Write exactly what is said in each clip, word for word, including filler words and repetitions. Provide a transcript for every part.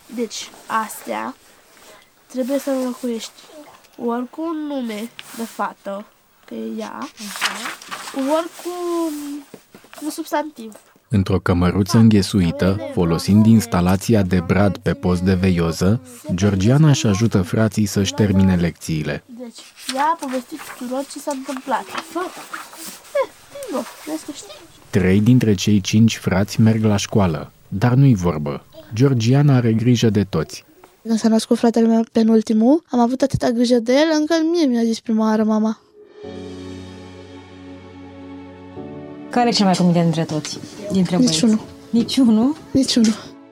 Deci, astea trebuie să înlocuiești ori cu un nume de fată, că e ea, ori cu un substantiv. Într-o cămăruță înghesuită, folosind instalația de brad pe post de veioză, Georgiana își ajută frații să-și termine lecțiile. Deci, ea a povestit tuturor ce s-a întâmplat. Fă! Eh, bingo, vezi că știi? Trei dintre cei cinci frați merg la școală, dar nu-i vorbă. Georgiana are grijă de toți. Când s-a născut fratele meu penultimul, am avut atâta grijă de el, încă mie mi-a zis prima oară mama. Care e cel mai comite dintre toți? Dintre băieți? Niciunul. Niciunul? Niciunul.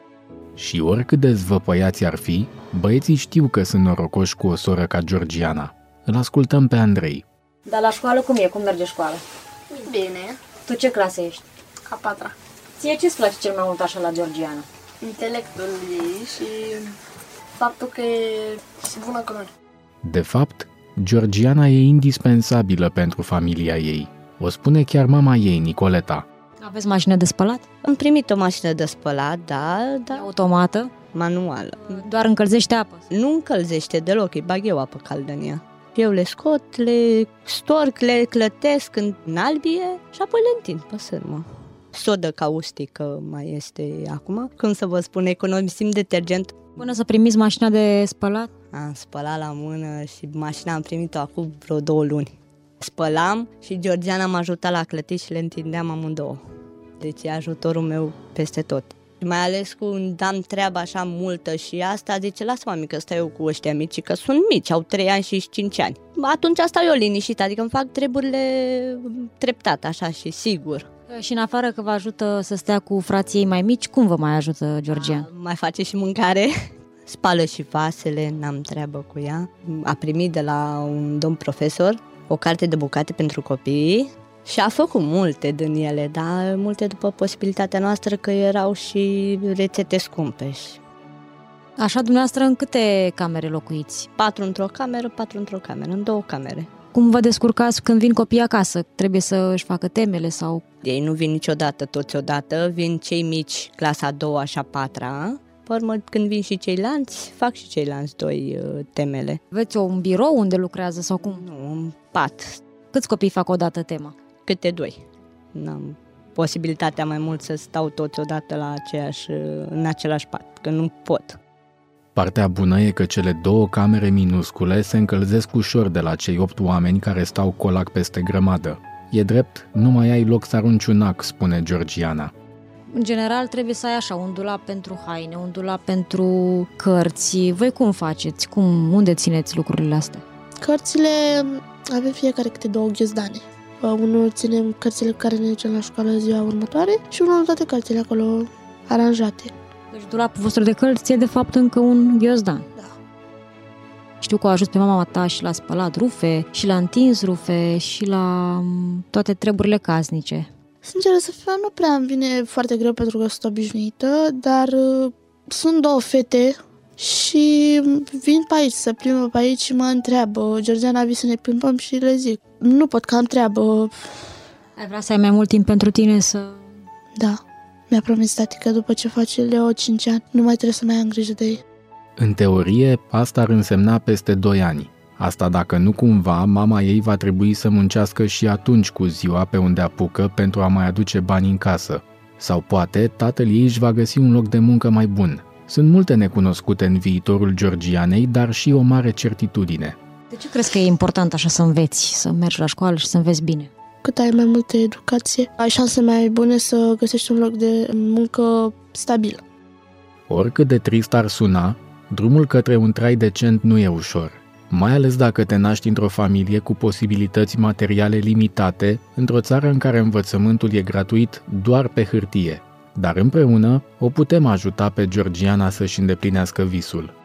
Și oricât de zvăpăiați ar fi, băieții știu că sunt norocoși cu o soră ca Georgiana. Îl ascultăm pe Andrei. Dar la școală cum e? Cum merge școala? Bine. Tu ce clasă ești? A patra. Ție ce-ți place cel mai mult așa la Georgiana? Intelectul ei și faptul că e bună cu noi. De fapt, Georgiana e indispensabilă pentru familia ei. O spune chiar mama ei, Nicoleta. Aveți mașină de spălat? Am primit o mașină de spălat, da, da. Automată? Manuală. Doar încălzește apă? Nu încălzește deloc, îi bag eu apă caldă în ea. Eu le scot, le storc, le clătesc în albie și apoi le întind pe sârmă. Sodă caustică mai este acum. Cum să vă spun, economisim detergent. Până să primiți mașina de spălat? Am spălat la mână și mașina am primit-o acum vreo două luni. Spălam și Georgiana m-a ajutat la clătit și le întindeam amândouă. Deci e ajutorul meu peste tot. Mai ales când am treaba așa multă și asta, zice, lasă mami că stau eu cu ăștia mici, că sunt mici, au trei ani și cinci ani. Atunci stau eu liniștit, adică îmi fac treburile treptat, așa și sigur. Și în afară că vă ajută să stea cu frații ei mai mici, cum vă mai ajută Georgiana? A, mai face și mâncare, spală și vasele, n-am treabă cu ea. A primit de la un domn profesor o carte de bucate pentru copii și a făcut multe din ele, dar multe după posibilitatea noastră, că erau și rețete scumpe. Așa, dumneavoastră, în câte camere locuiți? Patru într-o cameră, patru într-o cameră, în două camere. Cum vă descurcați când vin copiii acasă? Trebuie să își facă temele sau... Ei nu vin niciodată toți odată, vin cei mici, clasa a doua și a patra. Pe urmă, când vin și ceilalți, fac și ceilalți doi uh, temele. Aveți un birou unde lucrează sau cum? Nu, un pat. Câți copii fac odată tema? Câte doi. N-am posibilitatea mai mult să stau toți odată la aceeași, în același pat, că nu pot. Partea bună e că cele două camere minuscule se încălzesc ușor de la cei opt oameni care stau colac peste grămadă. E drept, nu mai ai loc să arunci un ac, spune Georgiana. În general trebuie să ai așa un dulap pentru haine, un dulap pentru cărți. Voi cum faceți? Cum, unde țineți lucrurile astea? Cărțile avem fiecare câte două ghiozdane. Unul ținem cărțile cu care ne ducem la școală ziua următoare și unul toate cărțile acolo aranjate. Deci dulapul vostru de cărți e de fapt încă un ghiozdan. Da. Știu că o ajut pe mama ta și la spălat rufe, și la întins rufe, și la toate treburile casnice. Sinceră să fiu, nu prea îmi vine foarte greu pentru că sunt obișnuită, dar uh, sunt două fete și vin pe aici, să plimbă pe aici și mă întreabă. Georgiana a zis să ne plimbăm și le zic, nu pot că am treabă. Ai vrea să ai mai mult timp pentru tine să... Da, mi-a promis tati că după ce face Leo cinci ani, nu mai trebuie să mai am grijă de ei. În teorie, asta ar însemna peste doi ani. Asta dacă nu cumva, mama ei va trebui să muncească și atunci cu ziua pe unde apucă pentru a mai aduce bani în casă. Sau poate, tatăl ei își va găsi un loc de muncă mai bun. Sunt multe necunoscute în viitorul Georgianei, dar și o mare certitudine. De ce crezi că e important așa să înveți, să mergi la școală și să înveți bine? Cât ai mai multă educație, ai șanse mai bune să găsești un loc de muncă stabil. Oricât de trist ar suna, drumul către un trai decent nu e ușor. Mai ales dacă te naști într-o familie cu posibilități materiale limitate, într-o țară în care învățământul e gratuit doar pe hârtie. Dar împreună o putem ajuta pe Georgiana să-și îndeplinească visul.